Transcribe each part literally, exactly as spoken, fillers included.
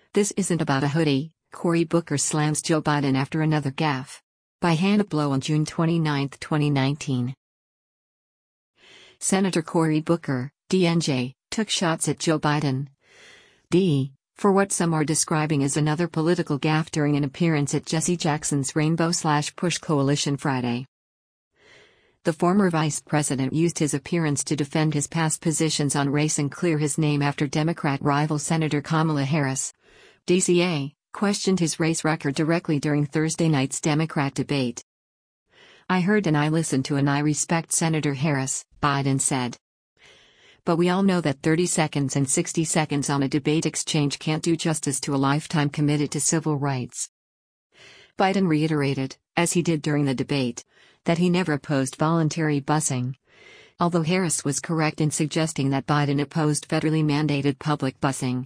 This isn't about a hoodie. Cory Booker slams Joe Biden after another gaffe. By Hannah Blow on June twenty-ninth, twenty nineteen. Senator Cory Booker, D N J, took shots at Joe Biden, D, for what some are describing as another political gaffe during an appearance at Jesse Jackson's Rainbow-slash-Push Coalition Friday. The former vice president used his appearance to defend his past positions on race and clear his name after Democrat rival Senator Kamala Harris, D C A, questioned his race record directly during Thursday night's Democrat debate. "I heard and I listened to and I respect Senator Harris," Biden said. "But we all know that thirty seconds and sixty seconds on a debate exchange can't do justice to a lifetime committed to civil rights." Biden reiterated, as he did during the debate, that he never opposed voluntary busing, although Harris was correct in suggesting that Biden opposed federally mandated public busing.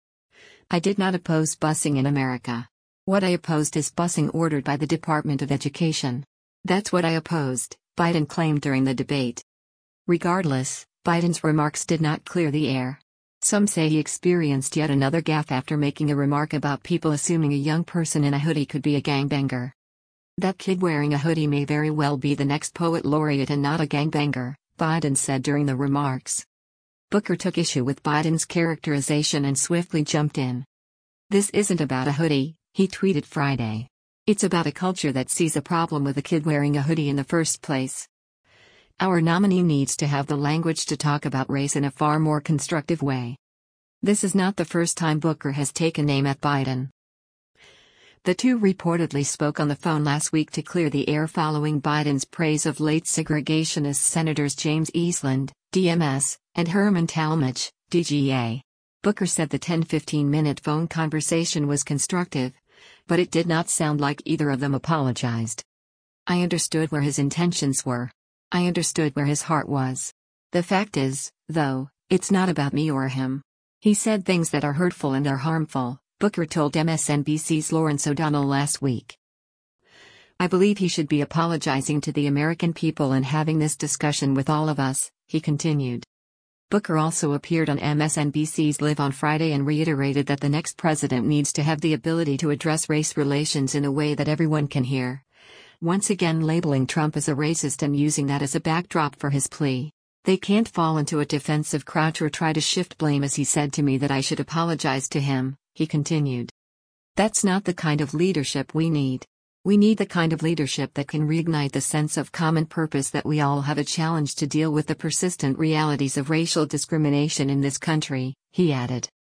"I did not oppose busing in America. What I opposed is busing ordered by the Department of Education. That's what I opposed," Biden claimed during the debate. Regardless, Biden's remarks did not clear the air. Some say he experienced yet another gaffe after making a remark about people assuming a young person in a hoodie could be a gangbanger. "That kid wearing a hoodie may very well be the next poet laureate and not a gangbanger," Biden said during the remarks. Booker took issue with Biden's characterization and swiftly jumped in. "This isn't about a hoodie," he tweeted Friday. "It's about a culture that sees a problem with a kid wearing a hoodie in the first place. Our nominee needs to have the language to talk about race in a far more constructive way." This is not the first time Booker has taken aim at Biden. The two reportedly spoke on the phone last week to clear the air following Biden's praise of late segregationist Senators James Eastland, D M S, and Herman Talmadge, D G A. Booker said the ten to fifteen minute phone conversation was constructive, but it did not sound like either of them apologized. "I understood where his intentions were. I understood where his heart was. The fact is, though, it's not about me or him. He said things that are hurtful and are harmful," Booker told M S N B C's Lawrence O'Donnell last week. "I believe he should be apologizing to the American people and having this discussion with all of us," he continued. Booker also appeared on M S N B C's Live on Friday and reiterated that the next president needs to have the ability to address race relations in a way that everyone can hear, once again labeling Trump as a racist and using that as a backdrop for his plea. "They can't fall into a defensive crouch or try to shift blame as he said to me that I should apologize to him," he continued. "That's not the kind of leadership we need. We need the kind of leadership that can reignite the sense of common purpose that we all have a challenge to deal with the persistent realities of racial discrimination in this country," he added.